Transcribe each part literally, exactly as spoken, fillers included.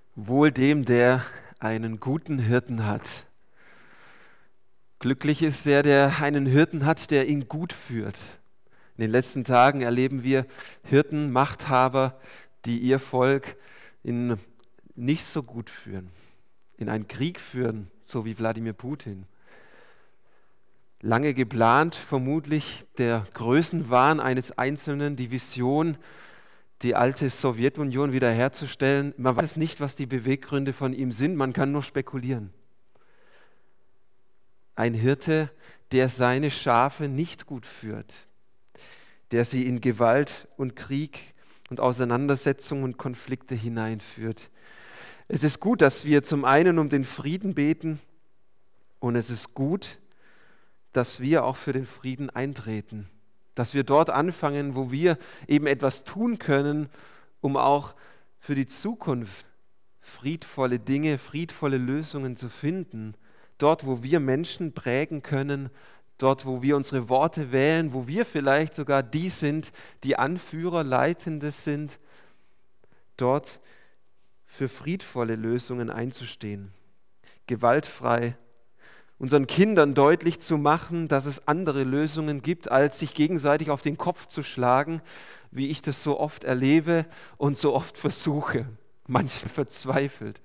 Wohl dem, der einen guten Hirten hat. Glücklich ist der, der einen Hirten hat, der ihn gut führt. In den letzten Tagen erleben wir Hirten, Machthaber, die ihr Volk in nicht so gut führen, in einen Krieg führen, so wie Wladimir Putin. Lange geplant, vermutlich der Größenwahn eines Einzelnen, die Vision, die alte Sowjetunion wiederherzustellen. Man weiß nicht, was die Beweggründe von ihm sind, man kann nur spekulieren. Ein Hirte, der seine Schafe nicht gut führt, der sie in Gewalt und Krieg und Auseinandersetzungen und Konflikte hineinführt. Es ist gut, dass wir zum einen um den Frieden beten und es ist gut, dass wir auch für den Frieden eintreten. Dass wir dort anfangen, wo wir eben etwas tun können, um auch für die Zukunft friedvolle Dinge, friedvolle Lösungen zu finden. Dort, wo wir Menschen prägen können, dort, wo wir unsere Worte wählen, wo wir vielleicht sogar die sind, die Anführer, Leitende sind, dort für friedvolle Lösungen einzustehen. Gewaltfrei, unseren Kindern deutlich zu machen, dass es andere Lösungen gibt, als sich gegenseitig auf den Kopf zu schlagen, wie ich das so oft erlebe und so oft versuche, manchen verzweifelt.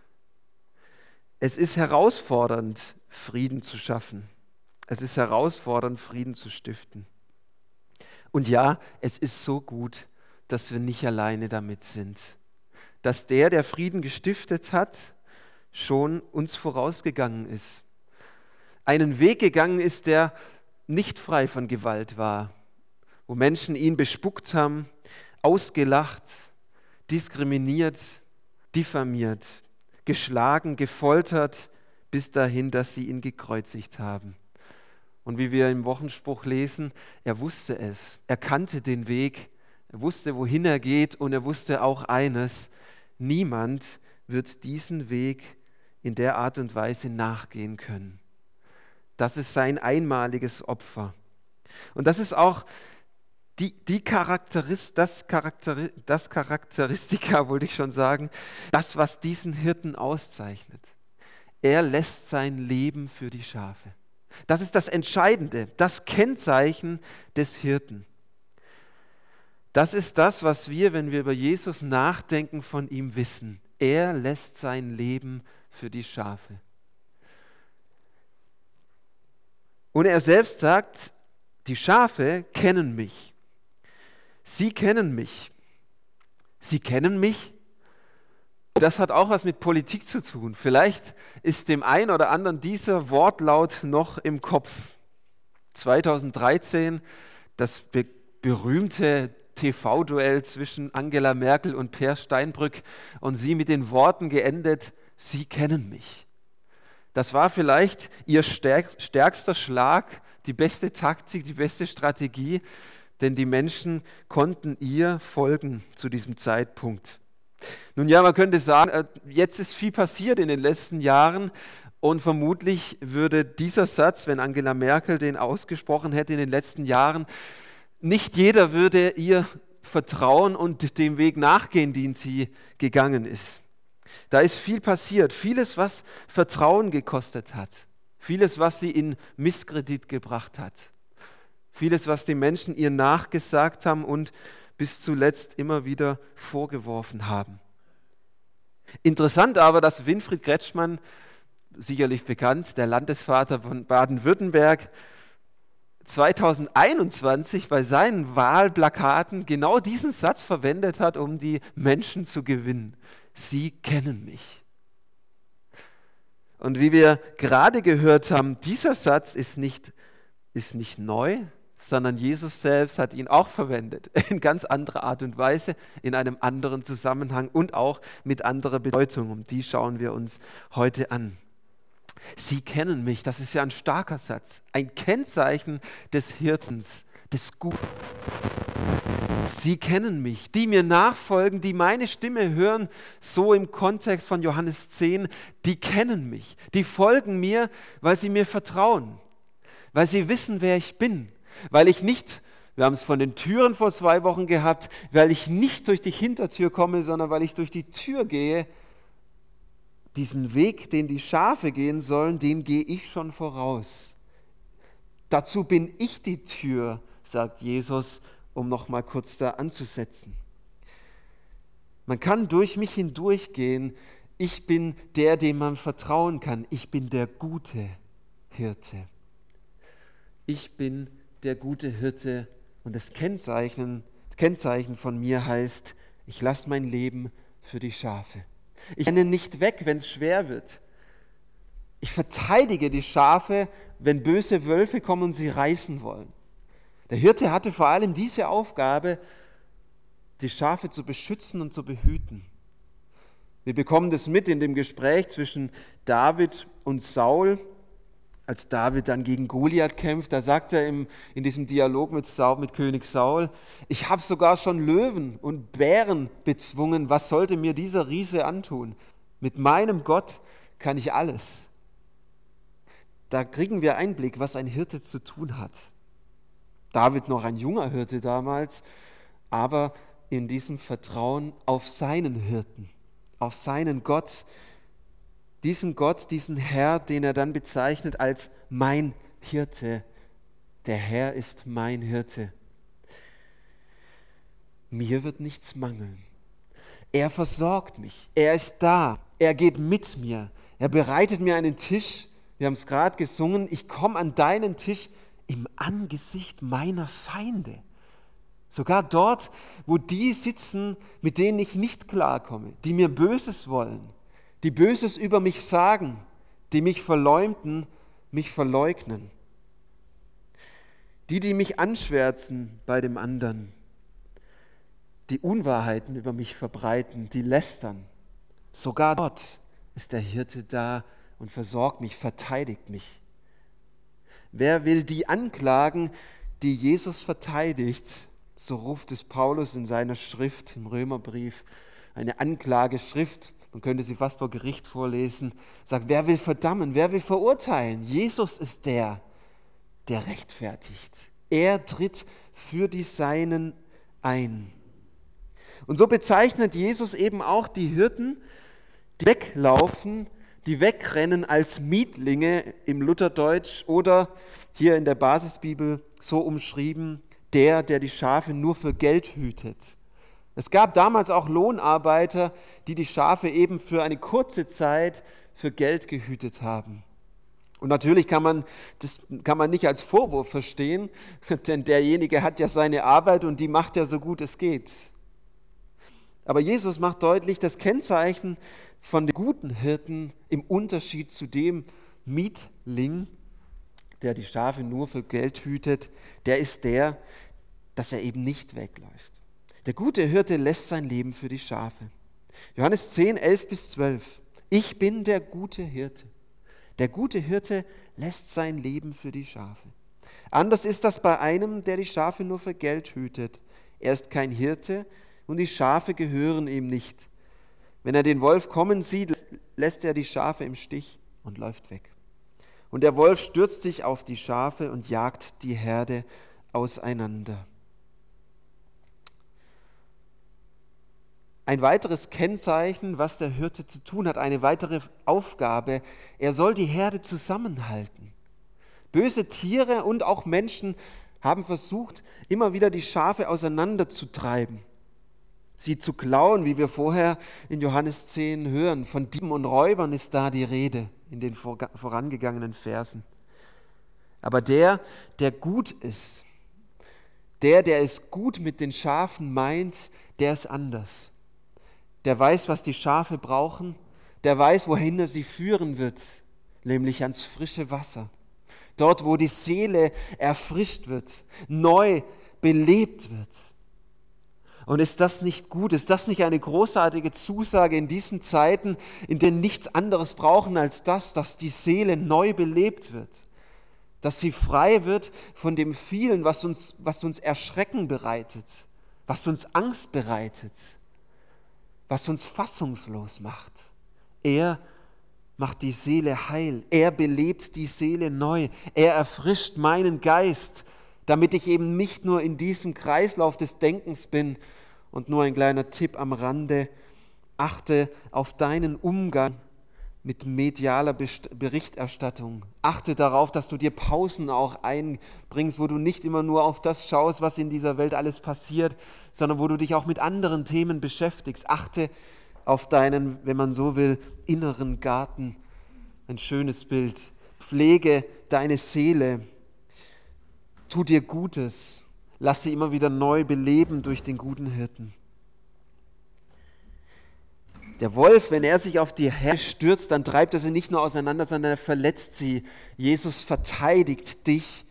Es ist herausfordernd, Frieden zu schaffen. Es ist herausfordernd, Frieden zu stiften. Und ja, es ist so gut, dass wir nicht alleine damit sind. Dass der, der Frieden gestiftet hat, schon uns vorausgegangen ist. Einen Weg gegangen ist, der nicht frei von Gewalt war, wo Menschen ihn bespuckt haben, ausgelacht, diskriminiert, diffamiert, geschlagen, gefoltert, bis dahin, dass sie ihn gekreuzigt haben. Und wie wir im Wochenspruch lesen, er wusste es, er kannte den Weg, er wusste, wohin er geht und er wusste auch eines, niemand wird diesen Weg in der Art und Weise nachgehen können. Das ist sein einmaliges Opfer. Und das ist auch die, die Charakteris, das, Charakter, das Charakteristika, wollte ich schon sagen, das, was diesen Hirten auszeichnet. Er lässt sein Leben für die Schafe. Das ist das Entscheidende, das Kennzeichen des Hirten. Das ist das, was wir, wenn wir über Jesus nachdenken, von ihm wissen. Er lässt sein Leben für die Schafe. Und er selbst sagt, die Schafe kennen mich. Sie kennen mich. Sie kennen mich. Das hat auch was mit Politik zu tun. Vielleicht ist dem einen oder anderen dieser Wortlaut noch im Kopf. zweitausenddreizehn, das be- berühmte T V-Duell zwischen Angela Merkel und Peer Steinbrück und sie mit den Worten geendet, Sie kennen mich. Das war vielleicht ihr stärkster Schlag, die beste Taktik, die beste Strategie, denn die Menschen konnten ihr folgen zu diesem Zeitpunkt. Nun ja, man könnte sagen, jetzt ist viel passiert in den letzten Jahren und vermutlich würde dieser Satz, wenn Angela Merkel den ausgesprochen hätte in den letzten Jahren, nicht jeder würde ihr vertrauen und dem Weg nachgehen, den sie gegangen ist. Da ist viel passiert, vieles, was Vertrauen gekostet hat, vieles, was sie in Misskredit gebracht hat, vieles, was die Menschen ihr nachgesagt haben und bis zuletzt immer wieder vorgeworfen haben. Interessant aber, dass Winfried Kretschmann, sicherlich bekannt, der Landesvater von Baden-Württemberg, zweitausendeinundzwanzig bei seinen Wahlplakaten genau diesen Satz verwendet hat, um die Menschen zu gewinnen. Sie kennen mich. Und wie wir gerade gehört haben, dieser Satz ist nicht, ist nicht neu, sondern Jesus selbst hat ihn auch verwendet, in ganz anderer Art und Weise, in einem anderen Zusammenhang und auch mit anderer Bedeutung. Um die schauen wir uns heute an. Sie kennen mich, das ist ja ein starker Satz, ein Kennzeichen des Hirtens, des Guten. Sie kennen mich, die mir nachfolgen, die meine Stimme hören, so im Kontext von Johannes zehn, die kennen mich, die folgen mir, weil sie mir vertrauen, weil sie wissen, wer ich bin, weil ich nicht, wir haben es von den Türen vor zwei Wochen gehabt, weil ich nicht durch die Hintertür komme, sondern weil ich durch die Tür gehe Diesen Weg, den die Schafe gehen sollen, den gehe ich schon voraus. Dazu bin ich die Tür, sagt Jesus, um noch mal kurz da anzusetzen. Man kann durch mich hindurchgehen. Ich bin der, dem man vertrauen kann. Ich bin der gute Hirte. Ich bin der gute Hirte und das Kennzeichen, Kennzeichen von mir heißt, ich lasse mein Leben für die Schafe. Ich renne nicht weg, wenn es schwer wird. Ich verteidige die Schafe, wenn böse Wölfe kommen und sie reißen wollen. Der Hirte hatte vor allem diese Aufgabe, die Schafe zu beschützen und zu behüten. Wir bekommen das mit in dem Gespräch zwischen David und Saul. Als David dann gegen Goliath kämpft, da sagt er im, in diesem Dialog mit, Saul, mit König Saul, ich habe sogar schon Löwen und Bären bezwungen, was sollte mir dieser Riese antun? Mit meinem Gott kann ich alles. Da kriegen wir Einblick, was ein Hirte zu tun hat. David noch ein junger Hirte damals, aber in diesem Vertrauen auf seinen Hirten, auf seinen Gott, diesen Gott, diesen Herr, den er dann bezeichnet als mein Hirte. Der Herr ist mein Hirte. Mir wird nichts mangeln. Er versorgt mich. Er ist da. Er geht mit mir. Er bereitet mir einen Tisch. Wir haben es gerade gesungen. Ich komme an deinen Tisch im Angesicht meiner Feinde. Sogar dort, wo die sitzen, mit denen ich nicht klarkomme, die mir Böses wollen, die Böses über mich sagen, die mich verleumden, mich verleugnen. Die, die mich anschwärzen bei dem anderen, die Unwahrheiten über mich verbreiten, die lästern. Sogar dort ist der Hirte da und versorgt mich, verteidigt mich. Wer will die anklagen, die Jesus verteidigt? So ruft es Paulus in seiner Schrift, im Römerbrief, eine Anklageschrift. Man könnte sie fast vor Gericht vorlesen. Sagt, wer will verdammen, wer will verurteilen? Jesus ist der, der rechtfertigt. Er tritt für die Seinen ein. Und so bezeichnet Jesus eben auch die Hirten, die weglaufen, die wegrennen als Mietlinge im Lutherdeutsch oder hier in der Basisbibel so umschrieben, der, der die Schafe nur für Geld hütet. Es gab damals auch Lohnarbeiter, die die Schafe eben für eine kurze Zeit für Geld gehütet haben. Und natürlich kann man das kann man nicht als Vorwurf verstehen, denn derjenige hat ja seine Arbeit und die macht er so gut es geht. Aber Jesus macht deutlich, das Kennzeichen von den guten Hirten im Unterschied zu dem Mietling, der die Schafe nur für Geld hütet, der ist der, dass er eben nicht wegläuft. Der gute Hirte lässt sein Leben für die Schafe. Johannes zehn, elf bis zwölf. Ich bin der gute Hirte. Der gute Hirte lässt sein Leben für die Schafe. Anders ist das bei einem, der die Schafe nur für Geld hütet. Er ist kein Hirte und die Schafe gehören ihm nicht. Wenn er den Wolf kommen sieht, lässt er die Schafe im Stich und läuft weg. Und der Wolf stürzt sich auf die Schafe und jagt die Herde auseinander. Ein weiteres Kennzeichen, was der Hirte zu tun hat, eine weitere Aufgabe, er soll die Herde zusammenhalten. Böse Tiere und auch Menschen haben versucht, immer wieder die Schafe auseinanderzutreiben, sie zu klauen, wie wir vorher in Johannes zehn hören. Von Dieben und Räubern ist da die Rede in den vorangegangenen Versen. Aber der, der gut ist, der, der es gut mit den Schafen meint, der ist anders. Der weiß, was die Schafe brauchen, der weiß, wohin er sie führen wird, nämlich ans frische Wasser. Dort, wo die Seele erfrischt wird, neu belebt wird. Und ist das nicht gut? Ist das nicht eine großartige Zusage in diesen Zeiten, in denen nichts anderes brauchen als das, dass die Seele neu belebt wird? Dass sie frei wird von dem vielen, was uns, was uns Erschrecken bereitet, was uns Angst bereitet, was uns fassungslos macht. Er macht die Seele heil. Er belebt die Seele neu. Er erfrischt meinen Geist, damit ich eben nicht nur in diesem Kreislauf des Denkens bin. Und nur ein kleiner Tipp am Rande: Achte auf deinen Umgang mit medialer Berichterstattung. Achte darauf, dass du dir Pausen auch einbringst, wo du nicht immer nur auf das schaust, was in dieser Welt alles passiert, sondern wo du dich auch mit anderen Themen beschäftigst. Achte auf deinen, wenn man so will, inneren Garten. Ein schönes Bild. Pflege deine Seele. Tu dir Gutes. Lass sie immer wieder neu beleben durch den guten Hirten. Der Wolf, wenn er sich auf die Herde stürzt, dann treibt er sie nicht nur auseinander, sondern er verletzt sie. Jesus verteidigt dich.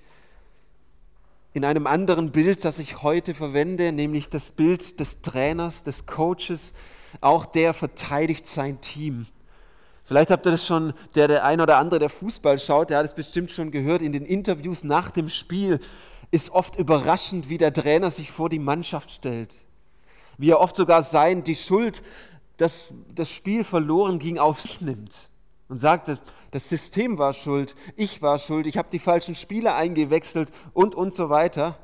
In einem anderen Bild, das ich heute verwende, nämlich das Bild des Trainers, des Coaches, auch der verteidigt sein Team. Vielleicht habt ihr das schon, der, der ein oder andere, der Fußball schaut, der hat es bestimmt schon gehört, in den Interviews nach dem Spiel ist oft überraschend, wie der Trainer sich vor die Mannschaft stellt. Wie er oft sogar sein, die Schuld, dass das Spiel verloren ging, auf sich nimmt und sagt, das System war schuld, ich war schuld, ich habe die falschen Spieler eingewechselt und, und so weiter.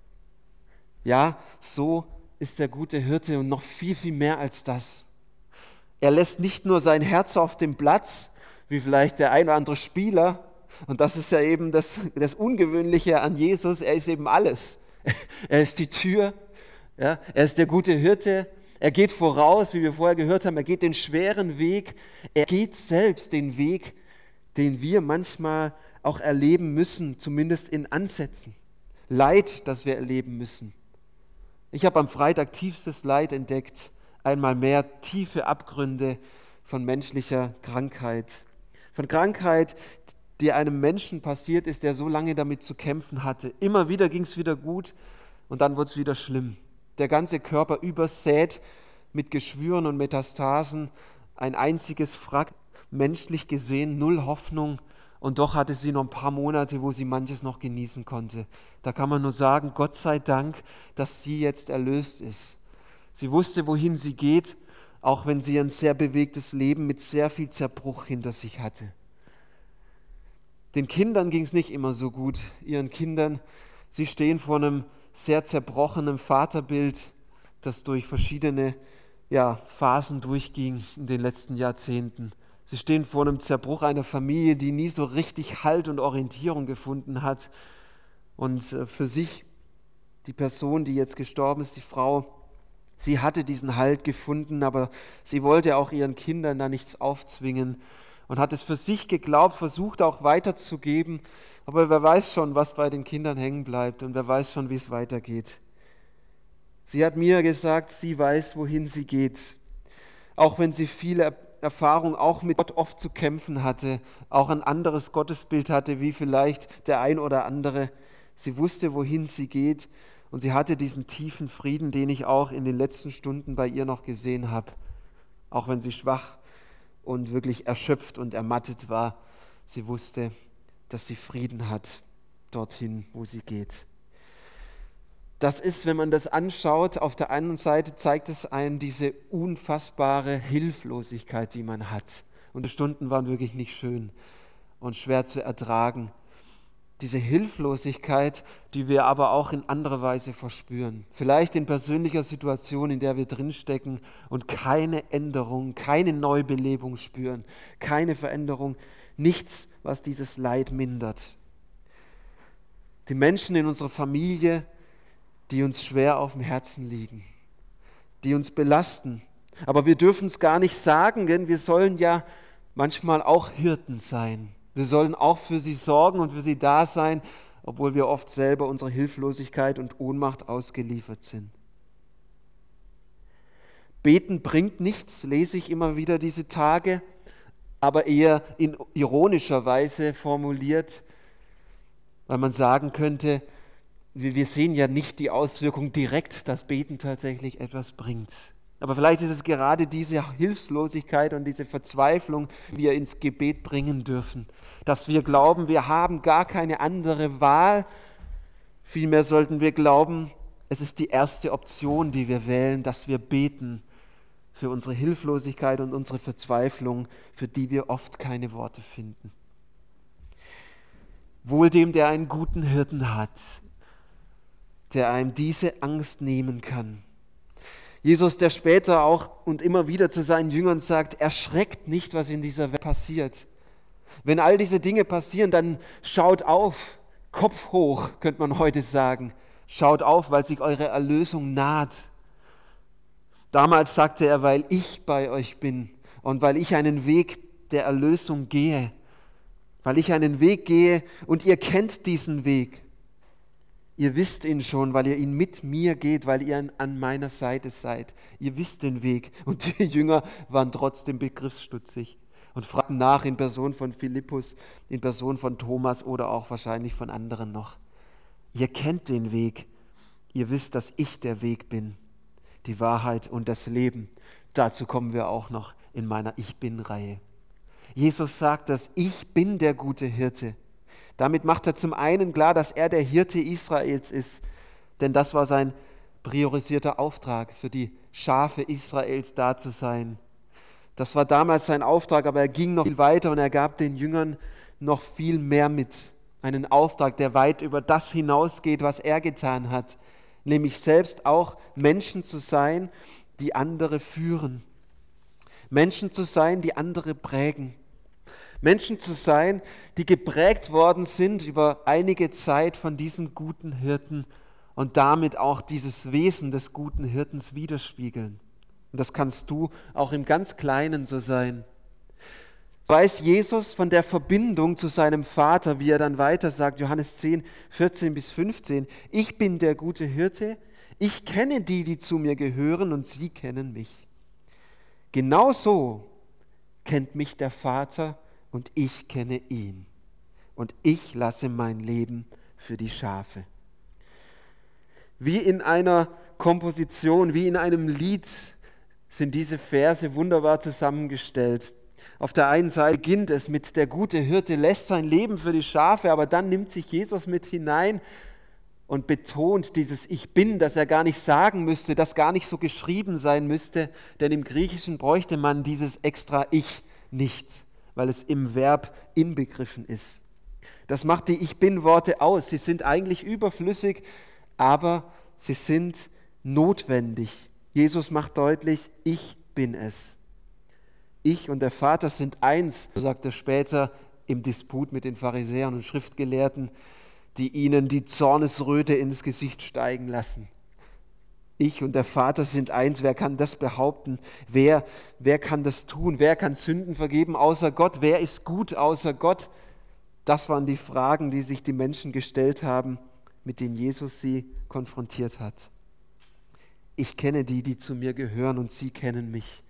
Ja, so ist der gute Hirte und noch viel, viel mehr als das. Er lässt nicht nur sein Herz auf dem Platz, wie vielleicht der ein oder andere Spieler, und das ist ja eben das, das Ungewöhnliche an Jesus, er ist eben alles. Er ist die Tür, ja, er ist der gute Hirte, er geht voraus, wie wir vorher gehört haben, er geht den schweren Weg, er geht selbst den Weg, den wir manchmal auch erleben müssen, zumindest in Ansätzen. Leid, das wir erleben müssen. Ich habe am Freitag tiefstes Leid entdeckt, einmal mehr tiefe Abgründe von menschlicher Krankheit. Von Krankheit, die einem Menschen passiert ist, der so lange damit zu kämpfen hatte. Immer wieder ging es wieder gut und dann wurde es wieder schlimm. Der ganze Körper übersät mit Geschwüren und Metastasen, ein einziges Wrack, menschlich gesehen null Hoffnung und doch hatte sie noch ein paar Monate, wo sie manches noch genießen konnte. Da kann man nur sagen, Gott sei Dank, dass sie jetzt erlöst ist. Sie wusste, wohin sie geht, auch wenn sie ein sehr bewegtes Leben mit sehr viel Zerbruch hinter sich hatte. Den Kindern ging es nicht immer so gut, ihren Kindern. Sie stehen vor einem sehr zerbrochenen Vaterbild, das durch verschiedene ja, Phasen durchging in den letzten Jahrzehnten. Sie stehen vor einem Zerbruch einer Familie, die nie so richtig Halt und Orientierung gefunden hat. Und für sich, die Person, die jetzt gestorben ist, die Frau, sie hatte diesen Halt gefunden, aber sie wollte auch ihren Kindern da nichts aufzwingen und hat es für sich geglaubt, versucht auch weiterzugeben. Aber wer weiß schon, was bei den Kindern hängen bleibt und wer weiß schon, wie es weitergeht. Sie hat mir gesagt, sie weiß, wohin sie geht. Auch wenn sie viele Erfahrung auch mit Gott oft zu kämpfen hatte, auch ein anderes Gottesbild hatte, wie vielleicht der ein oder andere. Sie wusste, wohin sie geht und sie hatte diesen tiefen Frieden, den ich auch in den letzten Stunden bei ihr noch gesehen habe. Auch wenn sie schwach und wirklich erschöpft und ermattet war, sie wusste, dass sie Frieden hat dorthin, wo sie geht. Das ist, wenn man das anschaut, auf der einen Seite zeigt es einem diese unfassbare Hilflosigkeit, die man hat. Und die Stunden waren wirklich nicht schön und schwer zu ertragen. Diese Hilflosigkeit, die wir aber auch in anderer Weise verspüren. Vielleicht in persönlicher Situation, in der wir drinstecken und keine Änderung, keine Neubelebung spüren, keine Veränderung, nichts, was dieses Leid mindert. Die Menschen in unserer Familie, die uns schwer auf dem Herzen liegen, die uns belasten. Aber wir dürfen es gar nicht sagen, denn wir sollen ja manchmal auch Hirten sein. Wir sollen auch für sie sorgen und für sie da sein, obwohl wir oft selber unserer Hilflosigkeit und Ohnmacht ausgeliefert sind. Beten bringt nichts, lese ich immer wieder diese Tage, aber eher in ironischer Weise formuliert, weil man sagen könnte, wir sehen ja nicht die Auswirkung direkt, dass Beten tatsächlich etwas bringt. Aber vielleicht ist es gerade diese Hilflosigkeit und diese Verzweiflung, die wir ins Gebet bringen dürfen. Dass wir glauben, wir haben gar keine andere Wahl. Vielmehr sollten wir glauben, es ist die erste Option, die wir wählen, dass wir beten für unsere Hilflosigkeit und unsere Verzweiflung, für die wir oft keine Worte finden. Wohl dem, der einen guten Hirten hat, der einem diese Angst nehmen kann. Jesus, der später auch und immer wieder zu seinen Jüngern sagt, erschreckt nicht, was in dieser Welt passiert. Wenn all diese Dinge passieren, dann schaut auf, Kopf hoch, könnte man heute sagen. Schaut auf, weil sich eure Erlösung naht. Damals sagte er, weil ich bei euch bin und weil ich einen Weg der Erlösung gehe, weil ich einen Weg gehe und ihr kennt diesen Weg. Ihr wisst ihn schon, weil ihr ihn mit mir geht, weil ihr an meiner Seite seid. Ihr wisst den Weg. Und die Jünger waren trotzdem begriffsstutzig und fragten nach in Person von Philippus, in Person von Thomas oder auch wahrscheinlich von anderen noch. Ihr kennt den Weg. Ihr wisst, dass ich der Weg bin, die Wahrheit und das Leben. Dazu kommen wir auch noch in meiner Ich Bin-Reihe. Jesus sagt, dass ich bin der gute Hirte. Damit macht er zum einen klar, dass er der Hirte Israels ist, denn das war sein priorisierter Auftrag, für die Schafe Israels da zu sein. Das war damals sein Auftrag, aber er ging noch viel weiter und er gab den Jüngern noch viel mehr mit. Einen Auftrag, der weit über das hinausgeht, was er getan hat, nämlich selbst auch Menschen zu sein, die andere führen. Menschen zu sein, die andere prägen. Menschen zu sein, die geprägt worden sind über einige Zeit von diesem guten Hirten und damit auch dieses Wesen des guten Hirtens widerspiegeln. Und das kannst du auch im ganz Kleinen so sein. So weiß Jesus von der Verbindung zu seinem Vater, wie er dann weiter sagt, Johannes zehn, vierzehn bis fünfzehn, ich bin der gute Hirte, ich kenne die, die zu mir gehören und sie kennen mich. Genauso kennt mich der Vater und ich kenne ihn. Und ich lasse mein Leben für die Schafe. Wie in einer Komposition, wie in einem Lied sind diese Verse wunderbar zusammengestellt. Auf der einen Seite beginnt es mit, der gute Hirte lässt sein Leben für die Schafe, aber dann nimmt sich Jesus mit hinein und betont dieses Ich Bin, das er gar nicht sagen müsste, das gar nicht so geschrieben sein müsste, denn im Griechischen bräuchte man dieses extra Ich nicht, weil es im Verb inbegriffen ist. Das macht die Ich Bin-Worte aus. Sie sind eigentlich überflüssig, aber sie sind notwendig. Jesus macht deutlich, ich bin es. Ich und der Vater sind eins, so sagt er später im Disput mit den Pharisäern und Schriftgelehrten, die ihnen die Zornesröte ins Gesicht steigen lassen. Ich und der Vater sind eins. Wer kann das behaupten? Wer, wer kann das tun? Wer kann Sünden vergeben außer Gott? Wer ist gut außer Gott? Das waren die Fragen, die sich die Menschen gestellt haben, mit denen Jesus sie konfrontiert hat. Ich kenne die, die zu mir gehören und sie kennen mich.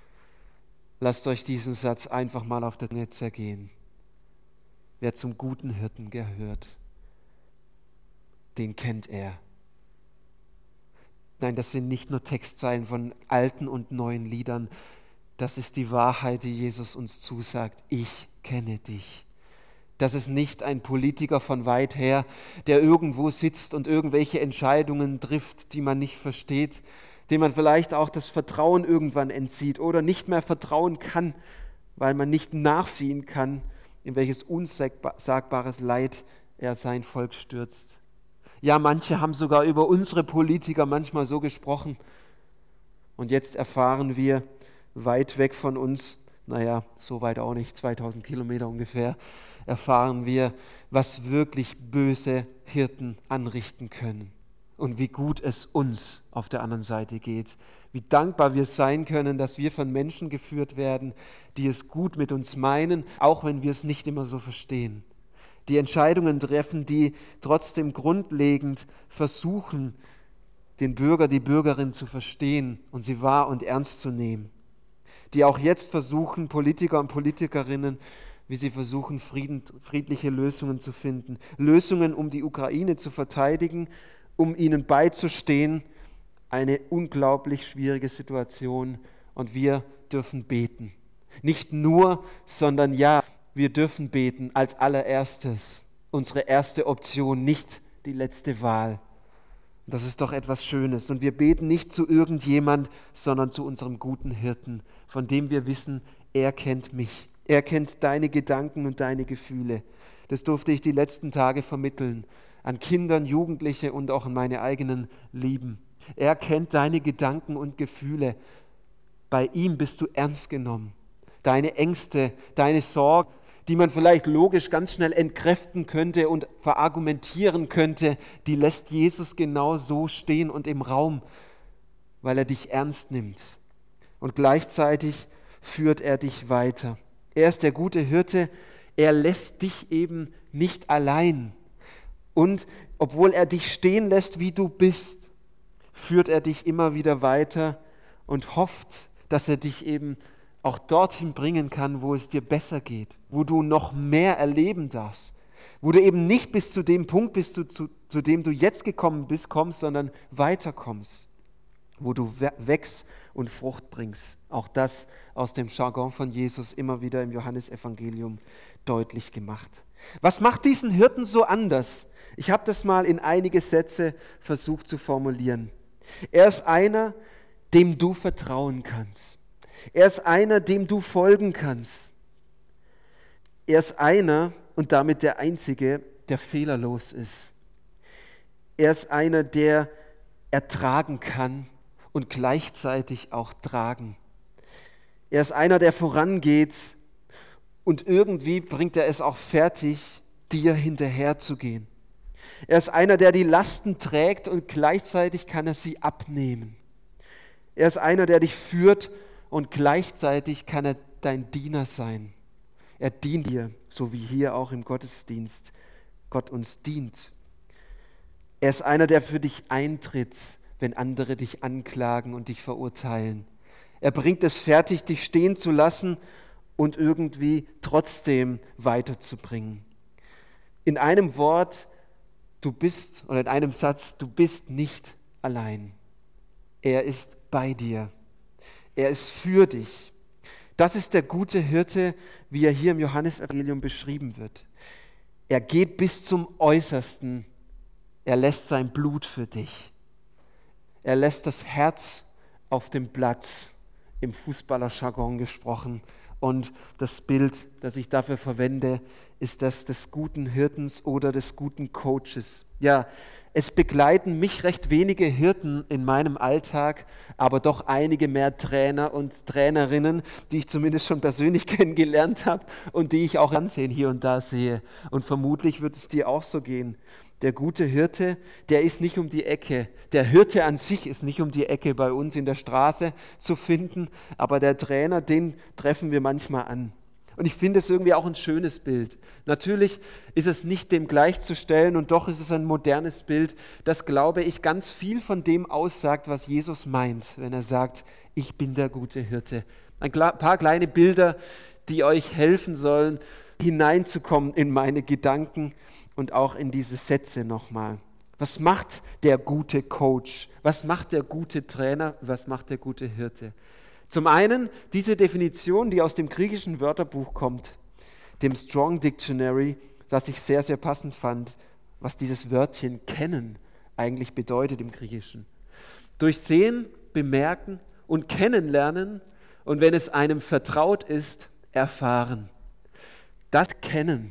Lasst euch diesen Satz einfach mal auf der Zunge zergehen. Wer zum guten Hirten gehört, den kennt er. Nein, das sind nicht nur Textzeilen von alten und neuen Liedern. Das ist die Wahrheit, die Jesus uns zusagt. Ich kenne dich. Das ist nicht ein Politiker von weit her, der irgendwo sitzt und irgendwelche Entscheidungen trifft, die man nicht versteht, dem man vielleicht auch das Vertrauen irgendwann entzieht oder nicht mehr vertrauen kann, weil man nicht nachziehen kann, in welches unsagbares Leid er sein Volk stürzt. Ja, manche haben sogar über unsere Politiker manchmal so gesprochen. Und jetzt erfahren wir weit weg von uns, naja, so weit auch nicht, zweitausend Kilometer ungefähr, erfahren wir, was wirklich böse Hirten anrichten können. Und wie gut es uns auf der anderen Seite geht. Wie dankbar wir sein können, dass wir von Menschen geführt werden, die es gut mit uns meinen, auch wenn wir es nicht immer so verstehen. Die Entscheidungen treffen, die trotzdem grundlegend versuchen, den Bürger, die Bürgerin zu verstehen und sie wahr und ernst zu nehmen. Die auch jetzt versuchen, Politiker und Politikerinnen, wie sie versuchen, Frieden, friedliche Lösungen zu finden. Lösungen, um die Ukraine zu verteidigen, um ihnen beizustehen. Eine unglaublich schwierige Situation und wir dürfen beten. Nicht nur, sondern ja, wir dürfen beten als allererstes, unsere erste Option, nicht die letzte Wahl. Das ist doch etwas Schönes. Und wir beten nicht zu irgendjemand, sondern zu unserem guten Hirten, von dem wir wissen, er kennt mich. Er kennt deine Gedanken und deine Gefühle. Das durfte ich die letzten Tage vermitteln. an Kindern, Jugendliche und auch an meine eigenen Lieben. Er kennt deine Gedanken und Gefühle. Bei ihm bist du ernst genommen. Deine Ängste, deine Sorgen, die man vielleicht logisch ganz schnell entkräften könnte und verargumentieren könnte, die lässt Jesus genau so stehen und im Raum, weil er dich ernst nimmt. Und gleichzeitig führt er dich weiter. Er ist der gute Hirte, er lässt dich eben nicht allein. Und obwohl er dich stehen lässt, wie du bist, führt er dich immer wieder weiter und hofft, dass er dich eben auch dorthin bringen kann, wo es dir besser geht, wo du noch mehr erleben darfst, wo du eben nicht bis zu dem Punkt bist, zu, zu, zu dem du jetzt gekommen bist, kommst, sondern weiterkommst, wo du wächst und Frucht bringst. Auch das aus dem Jargon von Jesus immer wieder im Johannesevangelium deutlich gemacht. Was macht diesen Hirten so anders? Ich habe das mal in einige Sätze versucht zu formulieren. Er ist einer, dem du vertrauen kannst. Er ist einer, dem du folgen kannst. Er ist einer und damit der Einzige, der fehlerlos ist. Er ist einer, der ertragen kann und gleichzeitig auch tragen. Er ist einer, der vorangeht und irgendwie bringt er es auch fertig, dir hinterherzugehen. Er ist einer, der die Lasten trägt und gleichzeitig kann er sie abnehmen. Er ist einer, der dich führt und gleichzeitig kann er dein Diener sein. Er dient dir, so wie hier auch im Gottesdienst Gott uns dient. Er ist einer, der für dich eintritt, wenn andere dich anklagen und dich verurteilen. Er bringt es fertig, dich stehen zu lassen und irgendwie trotzdem weiterzubringen. In einem Wort, du bist, oder in einem Satz, du bist nicht allein. Er ist bei dir. Er ist für dich. Das ist der gute Hirte, wie er hier im Johannesevangelium beschrieben wird. Er geht bis zum Äußersten. Er lässt sein Blut für dich. Er lässt das Herz auf dem Platz, im Fußballerjargon gesprochen. Und das Bild, das ich dafür verwende, ist das des guten Hirtens oder des guten Coaches. Ja, es begleiten mich recht wenige Hirten in meinem Alltag, aber doch einige mehr Trainer und Trainerinnen, die ich zumindest schon persönlich kennengelernt habe und die ich auch ansehen hier und da sehe. Und vermutlich wird es dir auch so gehen. Der gute Hirte, der ist nicht um die Ecke. Der Hirte an sich ist nicht um die Ecke bei uns in der Straße zu finden, aber der Trainer, den treffen wir manchmal an. Und ich finde es irgendwie auch ein schönes Bild. Natürlich ist es nicht dem gleichzustellen und doch ist es ein modernes Bild, das, glaube ich, ganz viel von dem aussagt, was Jesus meint, wenn er sagt, ich bin der gute Hirte. Ein paar kleine Bilder, die euch helfen sollen, hineinzukommen in meine Gedanken und auch in diese Sätze nochmal. Was macht der gute Coach? Was macht der gute Trainer? Was macht der gute Hirte? Zum einen diese Definition, die aus dem griechischen Wörterbuch kommt, dem Strong Dictionary, das ich sehr, sehr passend fand, was dieses Wörtchen kennen eigentlich bedeutet im Griechischen. Durch Sehen, Bemerken und Kennenlernen und wenn es einem vertraut ist, erfahren. Das Kennen,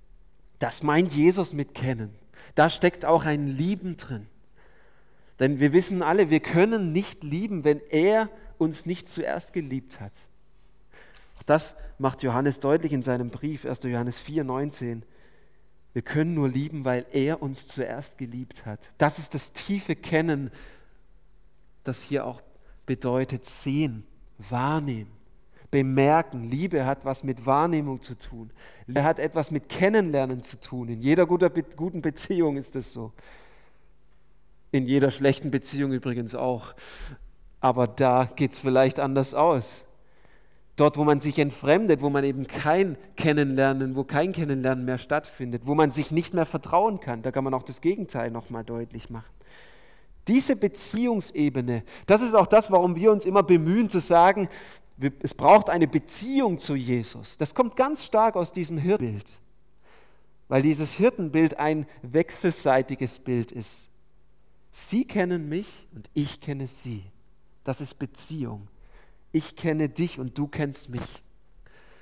das meint Jesus mit Kennen. Da steckt auch ein Lieben drin. Denn wir wissen alle, wir können nicht lieben, wenn er uns nicht zuerst geliebt hat. Auch das macht Johannes deutlich in seinem Brief, erster Johannes vier, neunzehn. Wir können nur lieben, weil er uns zuerst geliebt hat. Das ist das tiefe Kennen, das hier auch bedeutet sehen, wahrnehmen, bemerken. Liebe hat was mit Wahrnehmung zu tun. Liebe hat etwas mit Kennenlernen zu tun. In jeder guter, guten Beziehung ist es so. In jeder schlechten Beziehung übrigens auch. Aber da geht es vielleicht anders aus. Dort, wo man sich entfremdet, wo man eben kein Kennenlernen, wo kein Kennenlernen mehr stattfindet, wo man sich nicht mehr vertrauen kann, da kann man auch das Gegenteil nochmal deutlich machen. Diese Beziehungsebene, das ist auch das, warum wir uns immer bemühen zu sagen, es braucht eine Beziehung zu Jesus. Das kommt ganz stark aus diesem Hirtenbild, weil dieses Hirtenbild ein wechselseitiges Bild ist. Sie kennen mich und ich kenne sie. Das ist Beziehung. Ich kenne dich und du kennst mich.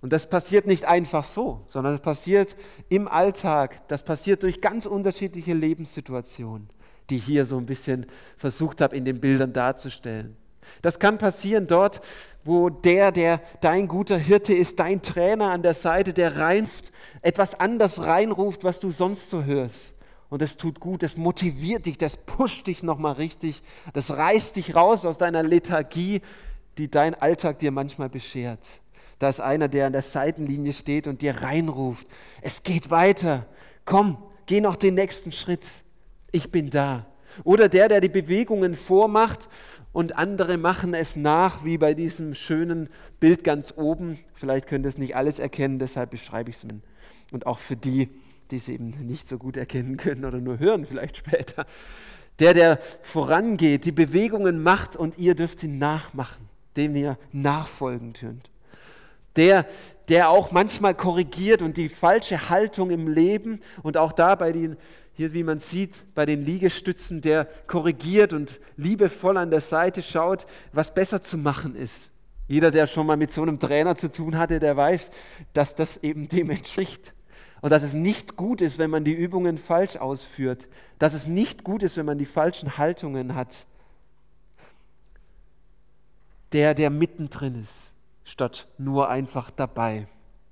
Und das passiert nicht einfach so, sondern das passiert im Alltag, das passiert durch ganz unterschiedliche Lebenssituationen, die ich hier so ein bisschen versucht habe, in den Bildern darzustellen. Das kann passieren dort, wo der, der dein guter Hirte ist, dein Trainer an der Seite, der reinruft, etwas anders reinruft, was du sonst so hörst. Und das tut gut, das motiviert dich, das pusht dich nochmal richtig, das reißt dich raus aus deiner Lethargie, die dein Alltag dir manchmal beschert. Da ist einer, der an der Seitenlinie steht und dir reinruft, es geht weiter, komm, geh noch den nächsten Schritt, ich bin da. Oder der, der die Bewegungen vormacht und andere machen es nach, wie bei diesem schönen Bild ganz oben. Vielleicht könnt ihr es nicht alles erkennen, deshalb beschreibe ich es mir. Und auch für die, die es eben nicht so gut erkennen können oder nur hören vielleicht später. Der, der vorangeht, die Bewegungen macht und ihr dürft ihn nachmachen, dem ihr nachfolgen könnt. Der, der auch manchmal korrigiert und die falsche Haltung im Leben und auch da bei den, hier wie man sieht, bei den Liegestützen, der korrigiert und liebevoll an der Seite schaut, was besser zu machen ist. Jeder, der schon mal mit so einem Trainer zu tun hatte, der weiß, dass das eben dem entspricht. Und dass es nicht gut ist, wenn man die Übungen falsch ausführt. Dass es nicht gut ist, wenn man die falschen Haltungen hat. Der, der mittendrin ist, statt nur einfach dabei.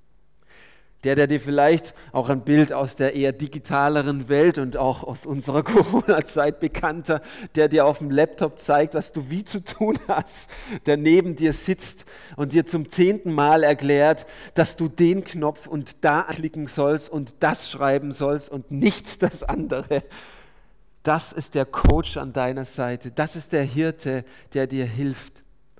Der, der dir vielleicht auch ein Bild aus der eher digitaleren Welt und auch aus unserer Corona-Zeit bekannter, der dir auf dem Laptop zeigt, was du wie zu tun hast, der neben dir sitzt und dir zum zehnten Mal erklärt, dass du den Knopf und da klicken sollst und das schreiben sollst und nicht das andere. Das ist der Coach an deiner Seite, das ist der Hirte, der dir hilft.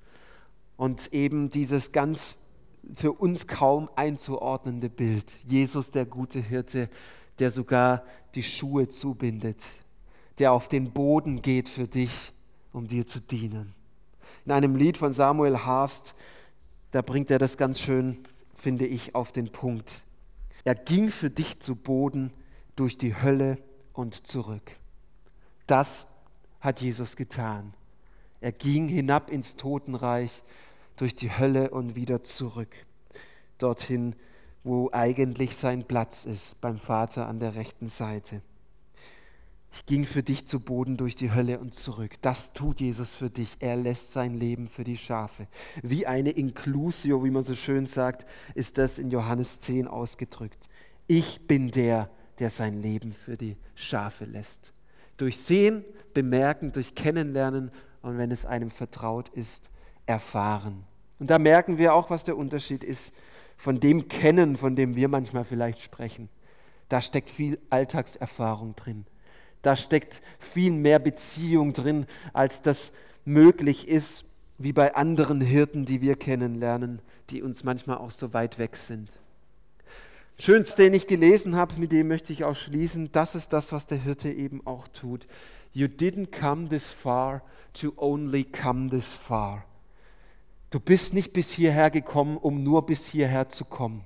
Und eben dieses ganz für uns kaum einzuordnende Bild. Jesus, der gute Hirte, der sogar die Schuhe zubindet, der auf den Boden geht für dich, um dir zu dienen. In einem Lied von Samuel Harfst, da bringt er das ganz schön, finde ich, auf den Punkt. Er ging für dich zu Boden, durch die Hölle und zurück. Das hat Jesus getan. Er ging hinab ins Totenreich, durch die Hölle und wieder zurück. Dorthin, wo eigentlich sein Platz ist, beim Vater an der rechten Seite. Ich ging für dich zu Boden durch die Hölle und zurück. Das tut Jesus für dich. Er lässt sein Leben für die Schafe. Wie eine Inclusio, wie man so schön sagt, ist das in Johannes zehn ausgedrückt. Ich bin der, der sein Leben für die Schafe lässt. Durch Sehen, Bemerken, durch Kennenlernen und wenn es einem vertraut ist, erfahren. Und da merken wir auch, was der Unterschied ist von dem Kennen, von dem wir manchmal vielleicht sprechen. Da steckt viel Alltagserfahrung drin. Da steckt viel mehr Beziehung drin, als das möglich ist, wie bei anderen Hirten, die wir kennenlernen, die uns manchmal auch so weit weg sind. Schönste, den ich gelesen habe, mit dem möchte ich auch schließen, das ist das, was der Hirte eben auch tut. You didn't come this far to only come this far. Du bist nicht bis hierher gekommen, um nur bis hierher zu kommen.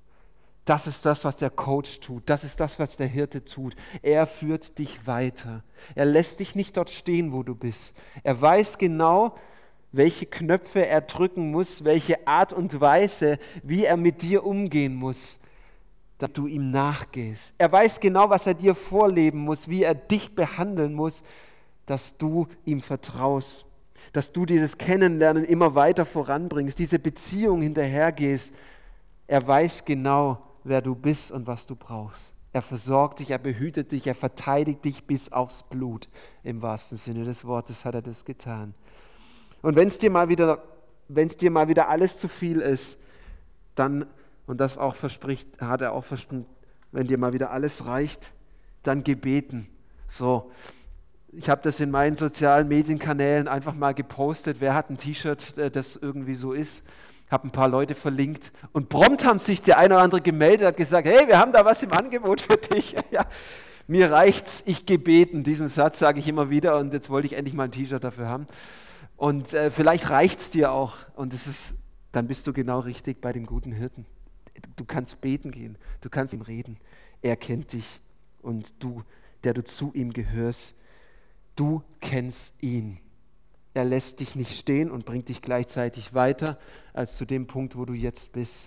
Das ist das, was der Coach tut. Das ist das, was der Hirte tut. Er führt dich weiter. Er lässt dich nicht dort stehen, wo du bist. Er weiß genau, welche Knöpfe er drücken muss, welche Art und Weise, wie er mit dir umgehen muss, dass du ihm nachgehst. Er weiß genau, was er dir vorleben muss, wie er dich behandeln muss, dass du ihm vertraust, dass du dieses Kennenlernen immer weiter voranbringst, diese Beziehung hinterhergehst. Er weiß genau, wer du bist und was du brauchst. Er versorgt dich, er behütet dich, er verteidigt dich bis aufs Blut. Im wahrsten Sinne des Wortes hat er das getan. Und wenn es dir mal wieder, wenn es dir mal wieder alles zu viel ist, dann, und das auch verspricht, hat er auch versprochen, wenn dir mal wieder alles reicht, dann gebeten. So, ich habe das in meinen sozialen Medienkanälen einfach mal gepostet. Wer hat ein T-Shirt, das irgendwie so ist? Habe ein paar Leute verlinkt und prompt haben sich der eine oder andere gemeldet, hat gesagt, hey, wir haben da was im Angebot für dich. Ja, mir reicht's, ich gebeten. Diesen Satz sage ich immer wieder und jetzt wollte ich endlich mal ein T-Shirt dafür haben. Und äh, vielleicht reicht's dir auch und es ist, dann bist du genau richtig bei dem guten Hirten. Du kannst beten gehen, du kannst ihm reden. Er kennt dich und du, der du zu ihm gehörst, du kennst ihn. Er lässt dich nicht stehen und bringt dich gleichzeitig weiter als zu dem Punkt, wo du jetzt bist.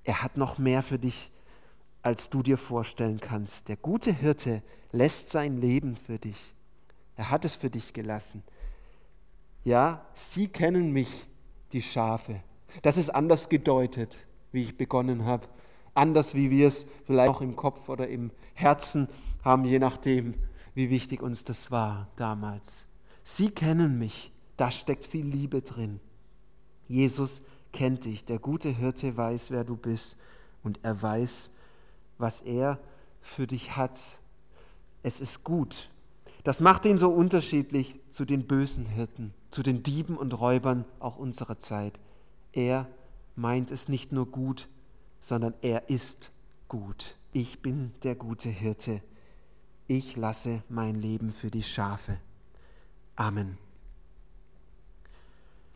Er hat noch mehr für dich, als du dir vorstellen kannst. Der gute Hirte lässt sein Leben für dich. Er hat es für dich gelassen. Ja, sie kennen mich, die Schafe. Das ist anders gedeutet, wie ich begonnen habe. Anders, wie wir es vielleicht auch im Kopf oder im Herzen haben, je nachdem, wie wichtig uns das war damals. Sie kennen mich, da steckt viel Liebe drin. Jesus kennt dich, der gute Hirte weiß, wer du bist und er weiß, was er für dich hat. Es ist gut. Das macht ihn so unterschiedlich zu den bösen Hirten, zu den Dieben und Räubern auch unserer Zeit. Er meint es nicht nur gut, sondern er ist gut. Ich bin der gute Hirte. Ich lasse mein Leben für die Schafe. Amen.